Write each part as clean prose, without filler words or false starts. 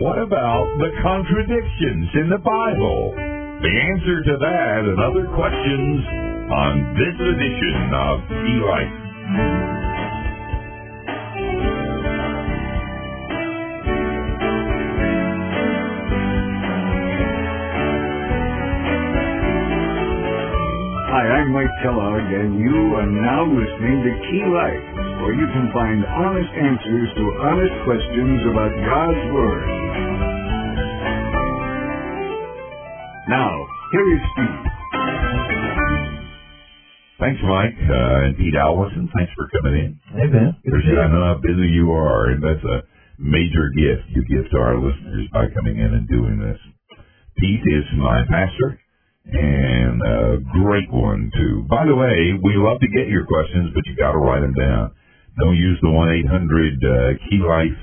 What about the contradictions in the Bible? The answer to that and other questions on this edition of Key Life. Hi, I'm Mike Kellogg, and you are now listening to Key Life, where you can find honest answers to honest questions about God's Word. Now, here is Steve. Thanks, Mike, and Pete Allison. Thanks for coming in. Hey, man. I know how busy you are, and that's a major gift you give to our listeners by coming in and doing this. Pete is my pastor, and a great one, too. By the way, we love to get your questions, but you got to write them down. Don't use the 1-800-KEY LIFE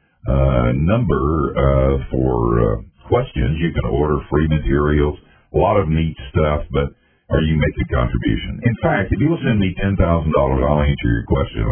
number for questions. You can order free materials, a lot of neat stuff, or you make a contribution. In fact, if you'll send me $10,000, I'll answer your question.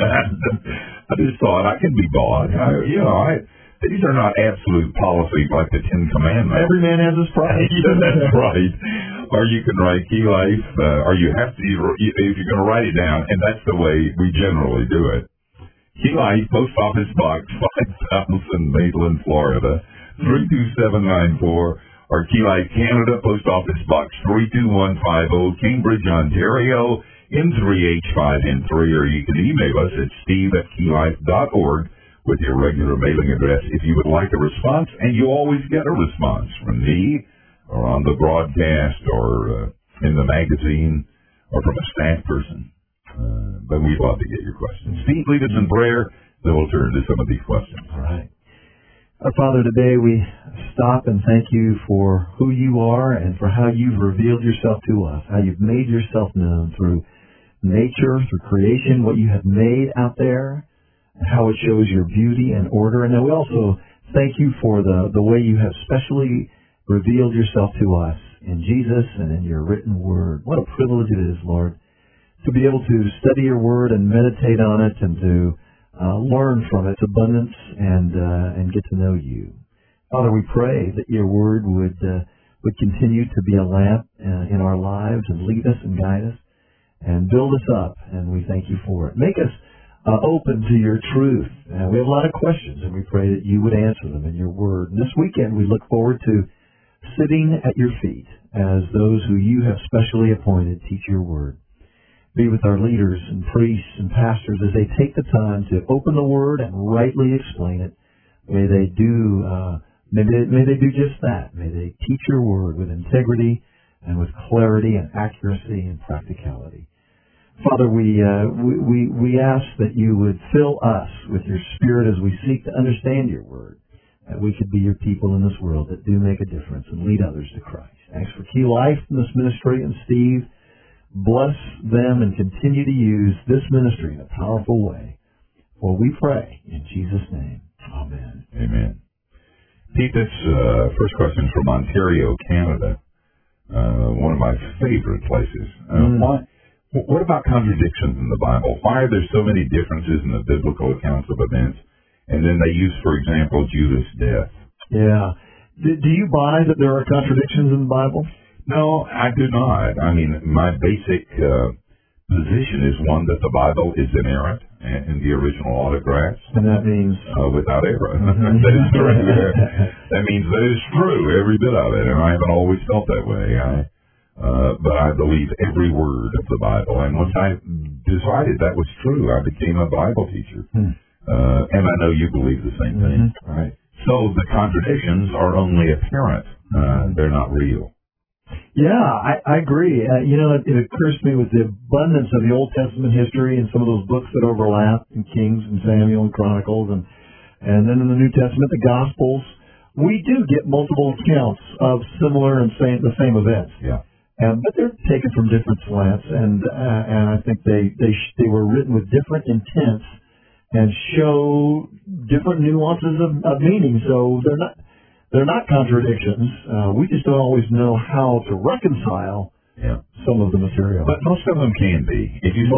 I just thought I can be bought. These are not absolute policies like the Ten Commandments. Every man has his price. That's right. Or you can write Key Life, or you have to, if you're going to write it down, and that's the way we generally do it. Key Life, Post Office Box 5000, Maitland, Florida, 32794, or Key Life Canada, Post Office Box 32150, Cambridge, Ontario, M3H5N3, or you can email us at steve@keylife.org with your regular mailing address if you would like a response, and you always get a response from me, or on the broadcast, or in the magazine, or from a staff person. But we'd love to get your questions. Steve, lead us in prayer, then we'll turn to some of these questions. All right. Our Father, today we stop and thank you for who you are and for how you've revealed yourself to us, how you've made yourself known through nature, through creation, what you have made out there, and how it shows your beauty and order. And then we also thank you for the way you have specially revealed yourself to us in Jesus and in your written word. What a privilege it is, Lord, to be able to study your word and meditate on it and to learn from its abundance and get to know you. Father, we pray that your word would continue to be a lamp in our lives and lead us and guide us and build us up, and we thank you for it. Make us open to your truth. We have a lot of questions, and we pray that you would answer them in your word. And this weekend, we look forward to sitting at your feet as those who you have specially appointed teach your word. Be with our leaders and priests and pastors as they take the time to open the word and rightly explain it. May they do just that. May they teach your word with integrity and with clarity and accuracy and practicality. Father, we ask that you would fill us with your Spirit as we seek to understand your word, that we could be your people in this world that do make a difference and lead others to Christ. Thanks for Key Life in this ministry, and Steve, bless them and continue to use this ministry in a powerful way. For we pray in Jesus' name. Amen. Amen. Pete, this first question is from Ontario, Canada, one of my favorite places. What about contradictions in the Bible? Why are there so many differences in the biblical accounts of events? And then they use, for example, Judas' death. Yeah. Do you buy that there are contradictions in the Bible? No, I do not. I mean, my basic position is one that the Bible is inerrant in the original autographs. And that means? Without error. That is correct. That means that is true, every bit of it. And I haven't always felt that way. But I believe every word of the Bible. And once I decided that was true, I became a Bible teacher. And I know you believe the same thing. Right. So the contradictions are only apparent. They're not real. Yeah, I agree. It occurs to me with the abundance of the Old Testament history and some of those books that overlap in Kings and Samuel and Chronicles, and then in the New Testament, the Gospels, we do get multiple accounts of similar and the same events. Yeah. But they're taken from different slants, and I think they were written with different intents and show different nuances of meaning. So they're not contradictions. We just don't always know how to reconcile some of the material. But most of them can be. If you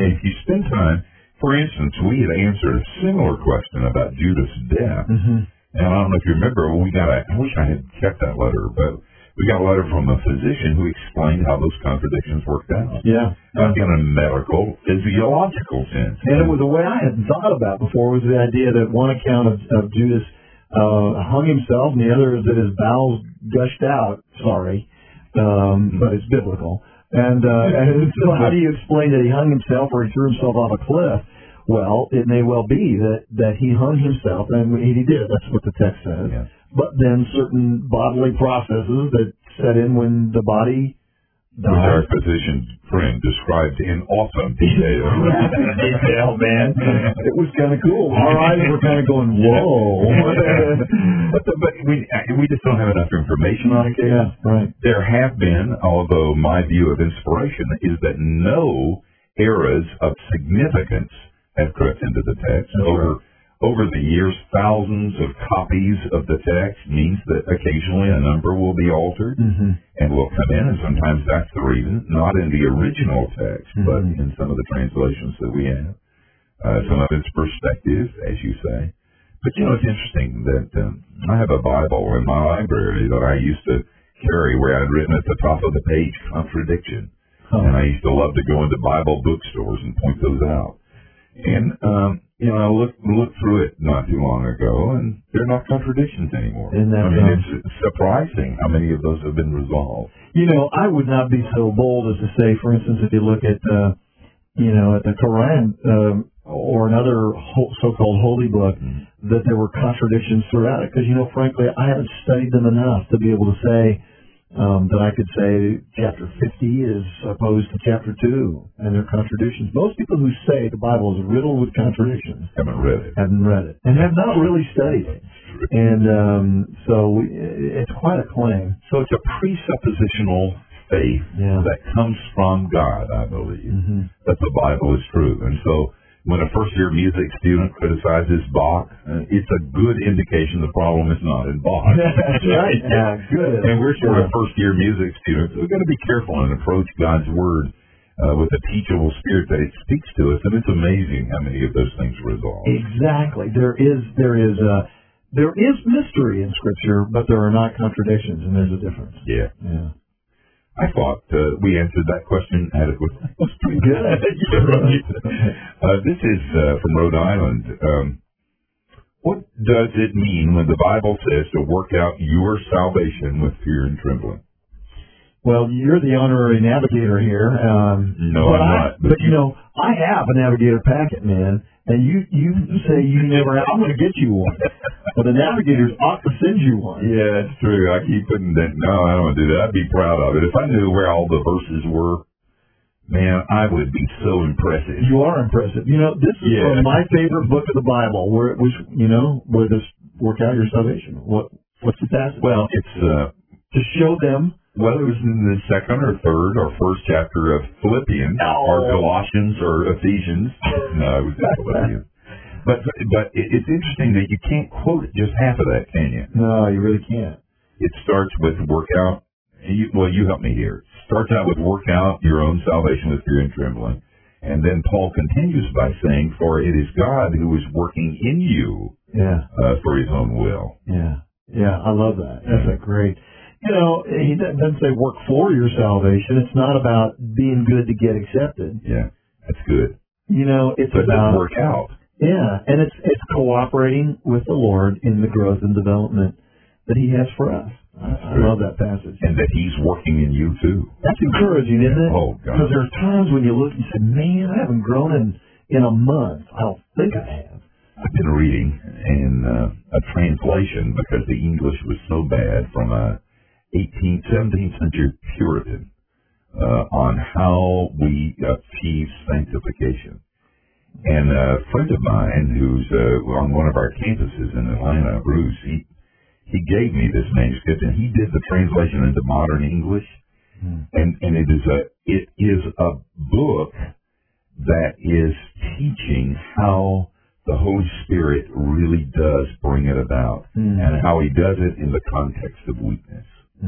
spend time, for instance, we had answered a similar question about Judas' death. And I don't know if you remember, I wish I had kept that letter, but we got a letter from a physician who explained how those contradictions worked out. Yeah. In a medical, physiological sense. And it was a way I hadn't thought about before, was the idea that one account of Judas hung himself, and the other is that his bowels gushed out. Sorry. But it's biblical. And so how do you explain that he hung himself or he threw himself off a cliff? Well, it may well be that he hung himself, and he did. That's what the text says. Yeah. But then certain bodily processes that set in when the body died. Which our physician friend described in awesome detail. Detail, man. It was kind of cool. Our eyes were kind of going, whoa. but we just don't have enough information on it. Yeah, right. There have been, although my view of inspiration is that no eras of significance have crept into the text. Over the years, thousands of copies of the text means that occasionally a number will be altered and will come in, and sometimes that's the reason, not in the original text, but in some of the translations that we have. Some of it's perspective, as you say. But, it's interesting that I have a Bible in my library that I used to carry where I'd written at the top of the page, contradiction. And I used to love to go into Bible bookstores and point those out. And, I looked through it not too long ago, and they're not contradictions anymore. It's surprising how many of those have been resolved. I would not be so bold as to say, for instance, if you look at, at the Quran or another so-called holy book, that there were contradictions throughout it. Because, frankly, I haven't studied them enough to be able to say that I could say chapter 50 is opposed to chapter 2, and there are contradictions. Most people who say the Bible is riddled with contradictions haven't read it, and have not really studied it. And so it's quite a claim. So it's a presuppositional faith that comes from God, I believe, that the Bible is true. And so when a first-year music student criticizes Bach, it's a good indication the problem is not in Bach. That's right. Yeah, good. And we're sort of first-year music students. We've got to be careful and approach God's Word with a teachable spirit that it speaks to us, and it's amazing how many of those things resolve. Exactly. There is mystery in Scripture, but there are not contradictions, and there's a difference. Yeah. I thought we answered that question adequately. That's pretty good. This is from Rhode Island. What does it mean when the Bible says to work out your salvation with fear and trembling? Well, you're the honorary navigator here. No, I'm not. But I have a navigator packet, man. And you say you never have. I'm going to get you one. But the navigators ought to send you one. Yeah, that's true. I keep putting that. No, I don't want to do that. I'd be proud of it. If I knew where all the verses were, man, I would be so impressive. You are impressive. This is from my favorite book of the Bible, where this work out your salvation. What's the passage? Well, it's to show them. Well, it was in the second or third or first chapter of Philippians or Colossians or Ephesians. No, it was Philippians. But it's interesting that you can't quote just half of that, can you? No, you really can't. It starts with work out. You help me here. It starts out with work out your own salvation with fear and trembling. And then Paul continues by saying, for it is God who is working in you for his own will. Yeah, I love that. That's a great... he doesn't say work for your salvation. It's not about being good to get accepted. Yeah, that's good. It's but about work out. Yeah, and it's cooperating with the Lord in the growth and development that He has for us. I love that passage. And that He's working in you too. That's encouraging, isn't it? Oh, God. Because there are times when you look and say, "Man, I haven't grown in a month. I don't think I have." I've been reading in a translation because the English was so bad from a 17th century Puritan on how we achieve sanctification. And a friend of mine who's on one of our campuses in Atlanta, Bruce, he gave me this manuscript, and he did the translation into modern English. And it is a book that is teaching how the Holy Spirit really does bring it about, and how He does it in the context of weakness.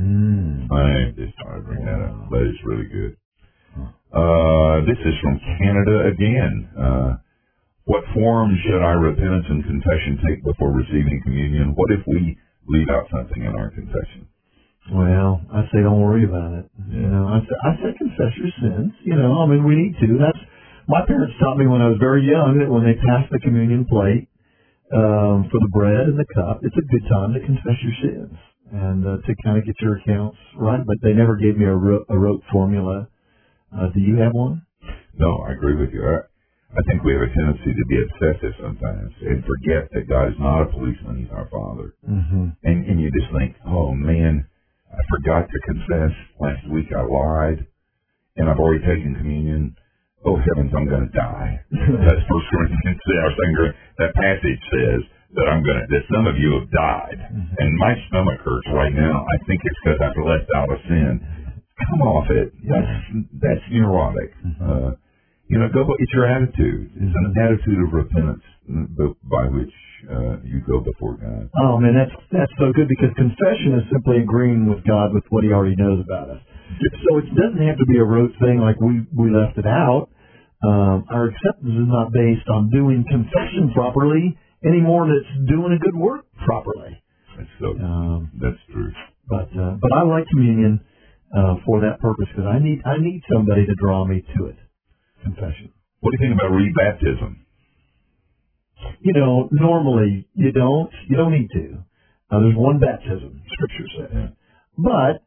I'm just trying to bring that up, but it's really good. This is from Canada again. What form should our repentance and confession take before receiving communion? What if we leave out something in our confession? Well, I say don't worry about it. You know, I say confess your sins. You know, I mean, we need to. That's my parents taught me when I was very young that when they passed the communion plate for the bread and the cup, it's a good time to confess your sins and to kind of get your accounts right. But they never gave me a rote formula. Do you have one? No, I agree with you. I think we have a tendency to be obsessive sometimes and forget that God is not a policeman; He's our Father. Mm-hmm. And you just think, oh man, I forgot to confess last week. I lied, and I've already taken communion. Oh heavens, I'm going to die. That's 1 Corinthians. That passage says that some of you have died, and my stomach hurts right now. I think it's because I've left out a sin. Come off it. That's neurotic. It's your attitude. It's an attitude of repentance by which you go before God. Oh man, that's so good, because confession is simply agreeing with God with what He already knows about us. So it doesn't have to be a rote thing like we left it out. Our acceptance is not based on doing confession properly any more than it's doing a good work properly. That's true. But I like communion for that purpose, because I need somebody to draw me to it. Confession. What do you think about rebaptism? You know, normally you don't need to. There's one baptism, Scripture says. Yeah. But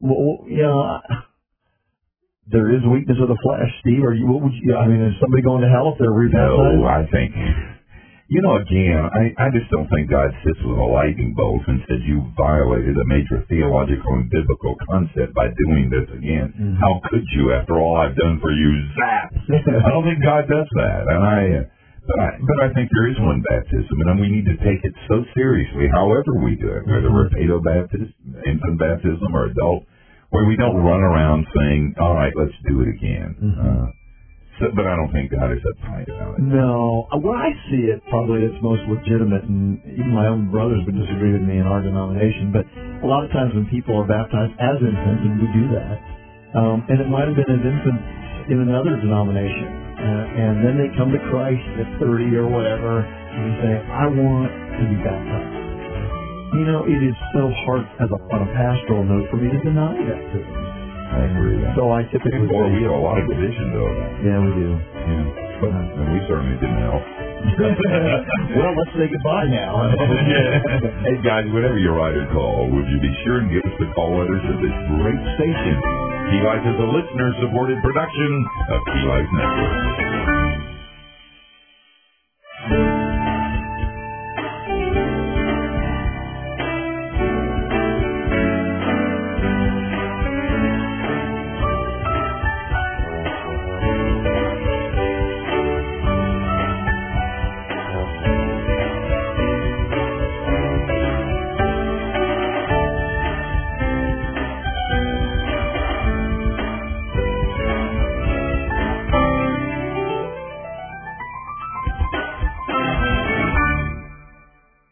there is weakness of the flesh. Steve, is somebody going to hell if they're rebaptized? No, I think. Again, I just don't think God sits with a lightning bolt and says you violated a major theological and biblical concept by doing this again. Mm-hmm. How could you, after all I've done for you? Zap! I don't think God does that. But I think there is one baptism, and we need to take it so seriously, however we do it, whether we're pedo baptism, infant baptism, or adult, where we don't run around saying, all right, let's do it again. Mm-hmm. But I don't think God is uptight about it. No. When I see it, probably it's most legitimate, and even my own brothers would disagree with me in our denomination, but a lot of times when people are baptized as infants, and we do that, and it might have been as infants in another denomination, and then they come to Christ at 30 or whatever, and they say, I want to be baptized. You know, it is so hard on a pastoral note for me to deny baptism. I agree. So I typically we have a lot of division, though. Yeah, we do. Yeah. And we certainly didn't help. Well, let's say goodbye now. Hey, guys, whenever you write a call, would you be sure and give us the call letters of this great station? Key Life is a listener-supported production of Key Life Network.